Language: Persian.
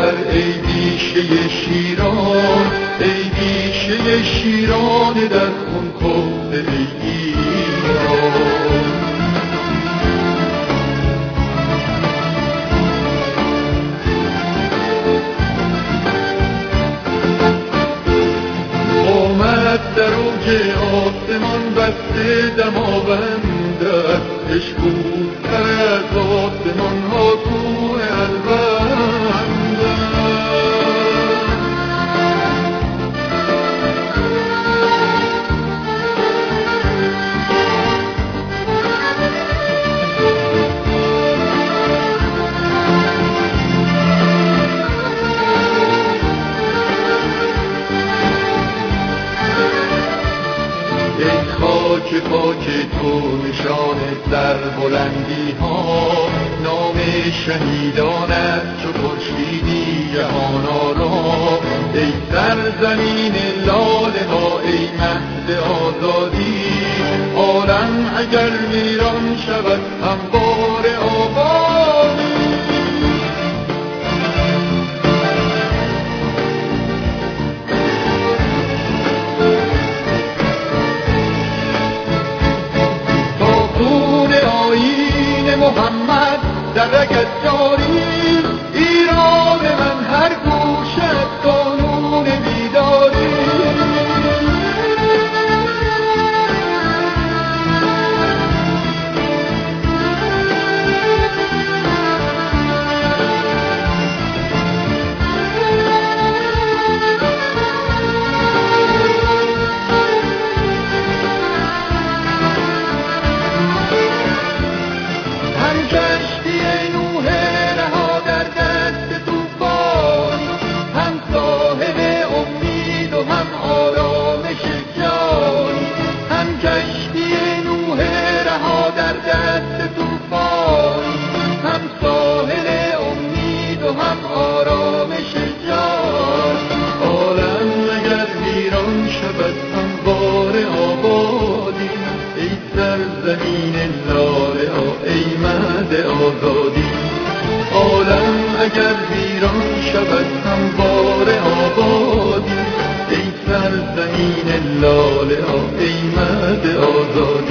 بر ای بیشه شیران، ای بیشه شیران در خون کهنه ای ایران. آمد در اوج آسمان بسته دماوند است، اشکوفتر از آسمان ها کوه الوند خاک پاک تو نشان سر بلندی ها، نام شهیدان است چو خورشیدی جهان آرا. ای سرزمین لاله ها، ای مهد آزادی، عالم اگر ویران شود همواره آبادی. محمد در رگت جاری، ایران من هر گوشت قانون بیداری. زمین لاله ها، ای مهد آزادی، عالم اگر ویران شود همواره آبادی. ای سرزمین لاله ها، ای مهد آزادی.